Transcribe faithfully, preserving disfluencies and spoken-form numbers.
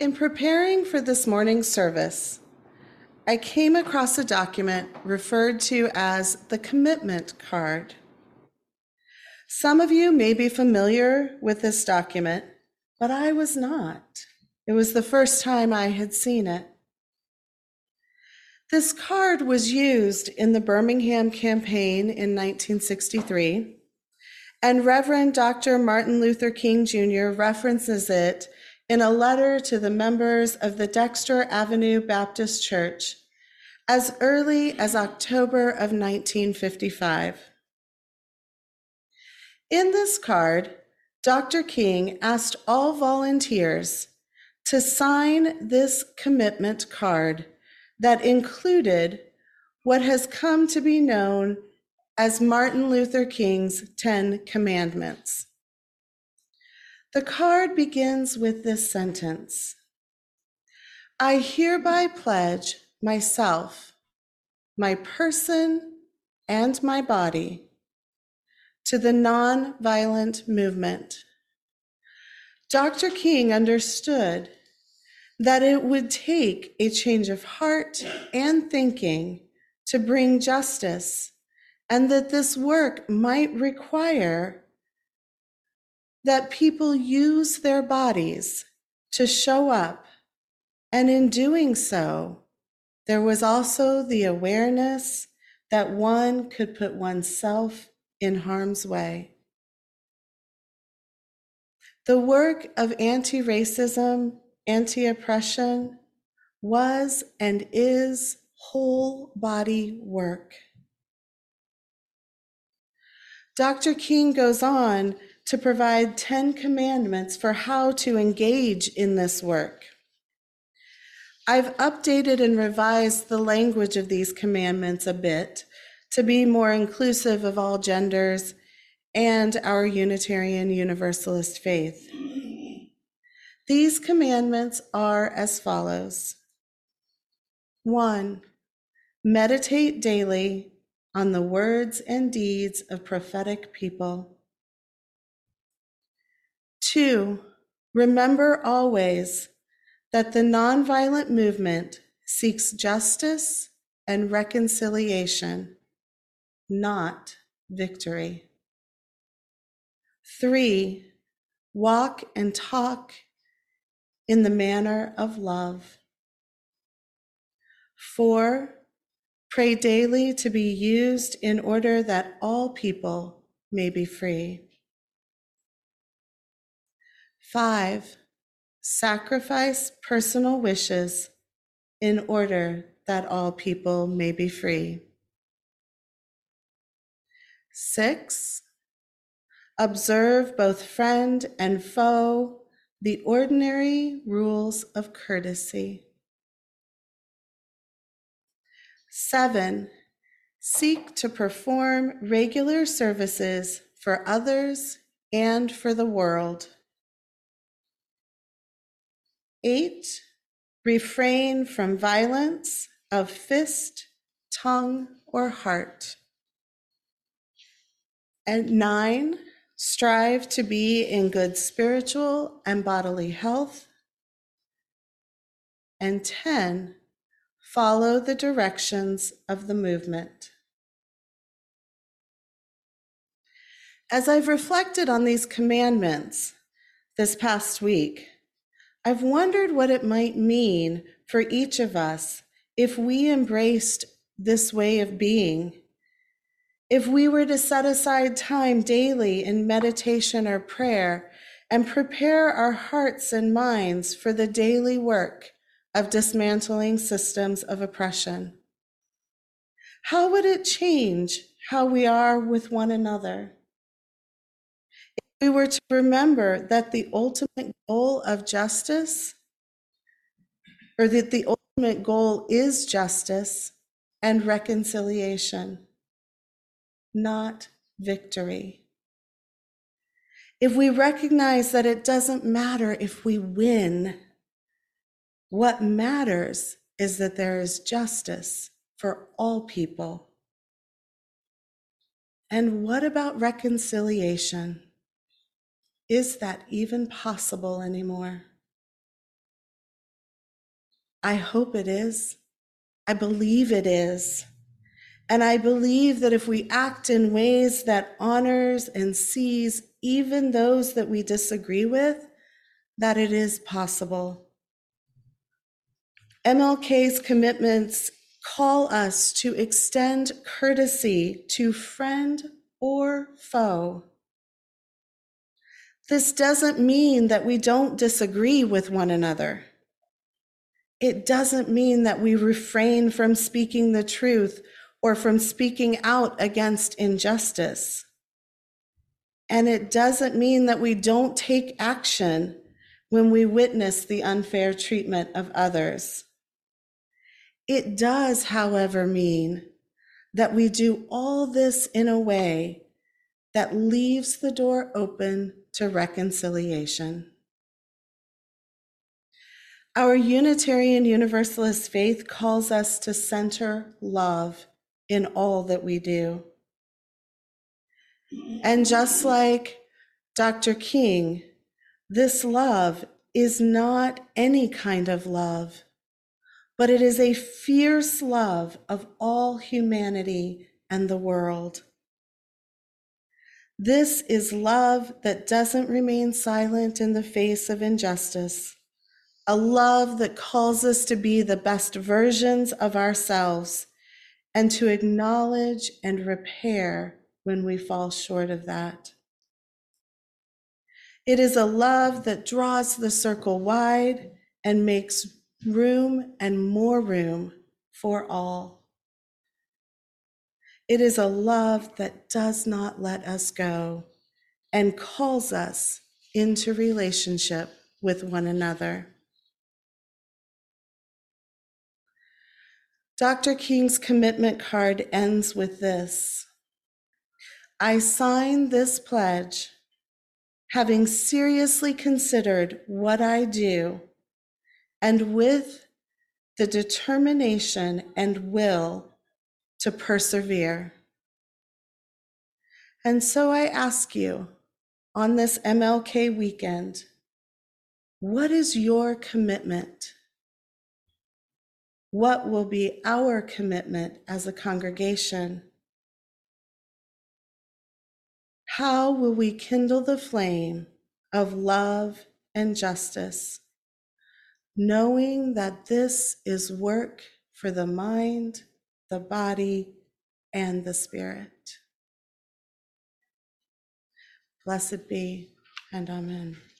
In preparing for this morning's service, I came across a document referred to as the commitment card. Some of you may be familiar with this document, but I was not. It was the first time I had seen it. This card was used in the Birmingham campaign in nineteen sixty-three, and Reverend Doctor Martin Luther King Junior references it in a letter to the members of the Dexter Avenue Baptist Church as early as October of nineteen fifty-five. In this card, Doctor King asked all volunteers to sign this commitment card that included what has come to be known as Martin Luther King's Ten Commandments. The card begins with this sentence: I hereby pledge myself, my person, and my body to the nonviolent movement. Doctor King understood that it would take a change of heart and thinking to bring justice, and that this work might require that people use their bodies to show up. And in doing so, there was also the awareness that one could put oneself in harm's way. The work of anti-racism, anti-oppression was and is whole body work. Doctor King goes on to provide ten commandments for how to engage in this work. I've updated and revised the language of these commandments a bit to be more inclusive of all genders and our Unitarian Universalist faith. These commandments are as follows. One, meditate daily on the words and deeds of prophetic people. Two, remember always that the nonviolent movement seeks justice and reconciliation, not victory. Three, walk and talk in the manner of love. Four, pray daily to be used in order that all people may be free. Five, sacrifice personal wishes in order that all people may be free. Six, observe both friend and foe the ordinary rules of courtesy. Seven, seek to perform regular services for others and for the world. Eight, refrain from violence of fist, tongue, or heart. And nine, strive to be in good spiritual and bodily health. And ten, follow the directions of the movement. As I've reflected on these commandments this past week, I've wondered what it might mean for each of us if we embraced this way of being. If we were to set aside time daily in meditation or prayer and prepare our hearts and minds for the daily work of dismantling systems of oppression, how would it change how we are with one another? If we were to remember that the ultimate goal of justice, or that the ultimate goal is justice and reconciliation, not victory. If we recognize that it doesn't matter if we win, what matters is that there is justice for all people. And what about reconciliation? Is that even possible anymore? I hope it is. I believe it is. And I believe that if we act in ways that honors and sees even those that we disagree with, that it is possible. M L K's commitments call us to extend courtesy to friend or foe. This doesn't mean that we don't disagree with one another. It doesn't mean that we refrain from speaking the truth or from speaking out against injustice. And it doesn't mean that we don't take action when we witness the unfair treatment of others. It does, however, mean that we do all this in a way that leaves the door open to reconciliation. Our Unitarian Universalist faith calls us to center love in all that we do. And just like Doctor King, this love is not any kind of love, but it is a fierce love of all humanity and the world. This is love that doesn't remain silent in the face of injustice, a love that calls us to be the best versions of ourselves and to acknowledge and repair when we fall short of that. It is a love that draws the circle wide and makes room and more room for all. It is a love that does not let us go and calls us into relationship with one another. Doctor King's commitment card ends with this: I sign this pledge, having seriously considered what I do, and with the determination and will to persevere. And so I ask you on this M L K weekend, what is your commitment? What will be our commitment as a congregation? How will we kindle the flame of love and justice, knowing that this is work for the mind, the body, and the spirit? Blessed be, and amen.